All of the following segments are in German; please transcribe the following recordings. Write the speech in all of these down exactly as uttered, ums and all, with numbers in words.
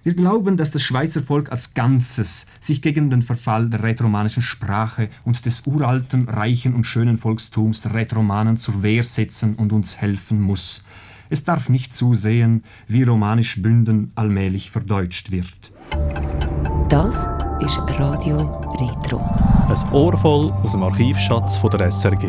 Wir glauben, dass das Schweizer Volk als Ganzes sich gegen den Verfall der rätoromanischen Sprache und des uralten, reichen und schönen Volkstums der Rätoromanen zur Wehr setzen und uns helfen muss. Es darf nicht zusehen, wie romanisch Bünden allmählich verdeutscht wird. Das ist Radio Retro. Ein Ohr voll aus dem Archivschatz von der S R G.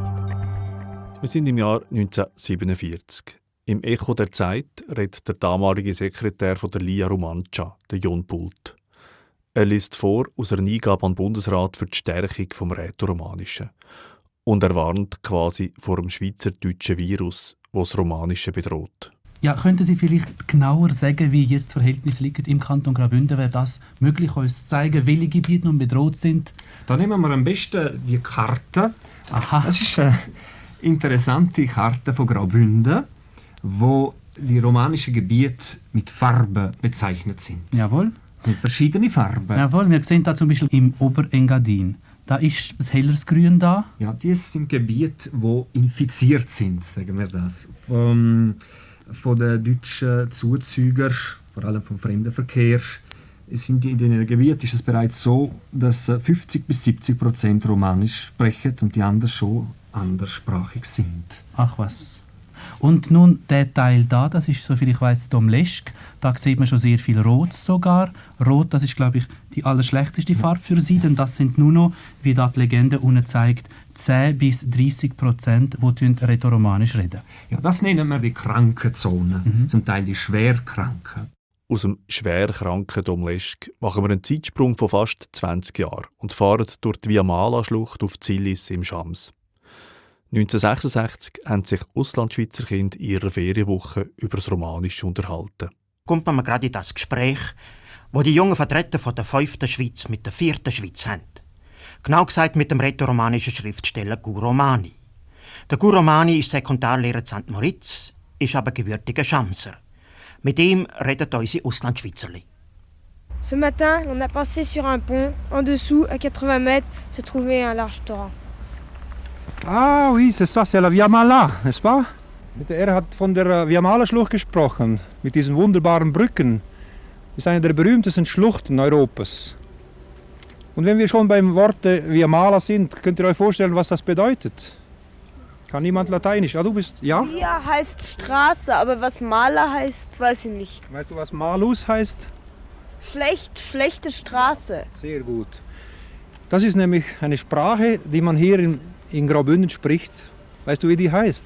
Wir sind im Jahr neunzehnhundertsiebenundvierzig. Im Echo der Zeit redet der damalige Sekretär von der Lia Romancia, der John Pult. Er liest vor aus einer Eingabe an den Bundesrat für die Stärkung des Rätoromanischen. Und er warnt quasi vor dem schweizerdeutschen Virus, das das Romanische bedroht. Ja, könnten Sie vielleicht genauer sagen, wie jetzt die Verhältnisse liegen im Kanton Graubünden? Wäre das möglich, uns zu zeigen, welche Gebiete nun bedroht sind? Da nehmen wir am besten die Karte. Aha. Das ist eine interessante Karte von Graubünden, wo die romanischen Gebiete mit Farben bezeichnet sind. Jawohl. Mit verschiedenen Farben. Jawohl, wir sehen da zum Beispiel im Oberengadin. Da ist ein helleres Grün da. Ja, das sind Gebiete, die infiziert sind, sagen wir das. Ähm, von den deutschen Zuzügern, vor allem vom Fremdenverkehr, sind in diesen Gebieten ist es bereits so, dass fünfzig bis siebzig Prozent Romanisch sprechen und die anderen schon anderssprachig sind. Ach was. Und nun der Teil da, das ist, soviel ich weiss, Domleschg. Da sieht man schon sehr viel Rot sogar. Rot, das ist, glaube ich, die allerschlechteste Farbe für sie, denn das sind nur noch, wie da die Legende unten zeigt, zehn bis dreißig Prozent, die Rätoromanisch reden. Ja, das nennen wir die Krankenzone, mhm. Zum Teil die Schwerkranken. Aus dem schwerkranken Domleschg machen wir einen Zeitsprung von fast zwanzig Jahren und fahren durch die Via Mala-Schlucht auf Zillis im Schams. neunzehnhundertsechsundsechzig haben sich Auslandschweizer Kinder in ihrer Ferienwoche über das Romanische unterhalten. Kommt man gerade in das Gespräch, wo die jungen Vertreter von der fünften Schweiz mit der vierten Schweiz haben. Genau gesagt mit dem rätoromanischen Schriftsteller Guromani. Der Guromani ist Sekundarlehrer in Sankt Moritz, ist aber gebürtiger Schamser. Mit ihm redet unsere Auslandschweizerli. Ce matin, on a passé sur un pont. En dessous, à quatre-vingts mètres, se trouvait un large torrent. Ah, oui, c'est ça, c'est la Via Mala, n'est-ce pas? Er hat von der Via Mala-Schlucht gesprochen, mit diesen wunderbaren Brücken. Das ist eine der berühmtesten Schluchten Europas. Und wenn wir schon beim Wort Via Mala sind, könnt ihr euch vorstellen, was das bedeutet? Kann niemand Lateinisch? Ah, du bist, ja? Via heißt Straße, aber was Mala heißt, weiß ich nicht. Weißt du, was Malus heißt? Schlecht, schlechte Straße. Sehr gut. Das ist nämlich eine Sprache, die man hier in in Graubünden spricht. Weißt du, wie die heißt?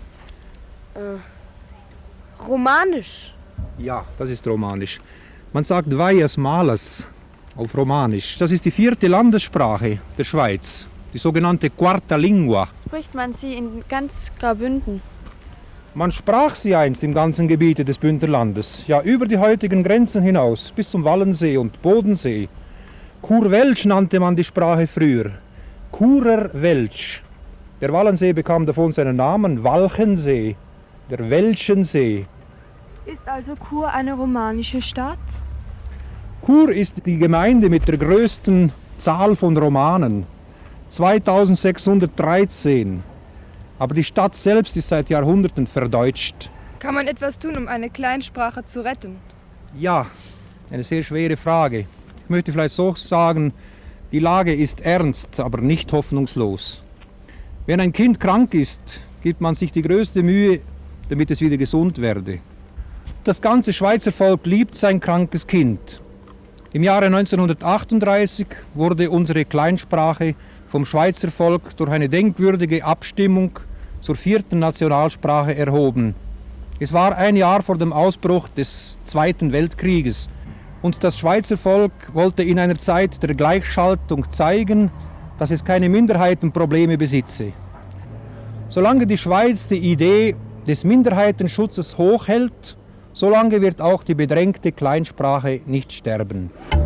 Äh, Romanisch. Ja, das ist Romanisch. Man sagt Vaias Malas auf Romanisch. Das ist die vierte Landessprache der Schweiz, die sogenannte Quarta Lingua. Spricht man sie in ganz Graubünden? Man sprach sie einst im ganzen Gebiete des Bündnerlandes, ja über die heutigen Grenzen hinaus, bis zum Wallensee und Bodensee. Kurwelsch nannte man die Sprache früher. Kurer Welsch. Der Wallensee bekam davon seinen Namen, Walchensee, der Welschensee. Ist also Chur eine romanische Stadt? Chur ist die Gemeinde mit der größten Zahl von Romanen, zweitausendsechshundertdreizehn. Aber die Stadt selbst ist seit Jahrhunderten verdeutscht. Kann man etwas tun, um eine Kleinsprache zu retten? Ja, eine sehr schwere Frage. Ich möchte vielleicht so sagen, die Lage ist ernst, aber nicht hoffnungslos. Wenn ein Kind krank ist, gibt man sich die größte Mühe, damit es wieder gesund werde. Das ganze Schweizer Volk liebt sein krankes Kind. Im Jahre neunzehnhundertachtunddreißig wurde unsere Kleinsprache vom Schweizer Volk durch eine denkwürdige Abstimmung zur vierten Nationalsprache erhoben. Es war ein Jahr vor dem Ausbruch des Zweiten Weltkrieges und das Schweizer Volk wollte in einer Zeit der Gleichschaltung zeigen, dass es keine Minderheitenprobleme besitze. Solange die Schweiz die Idee des Minderheitenschutzes hochhält, solange wird auch die bedrängte Kleinsprache nicht sterben.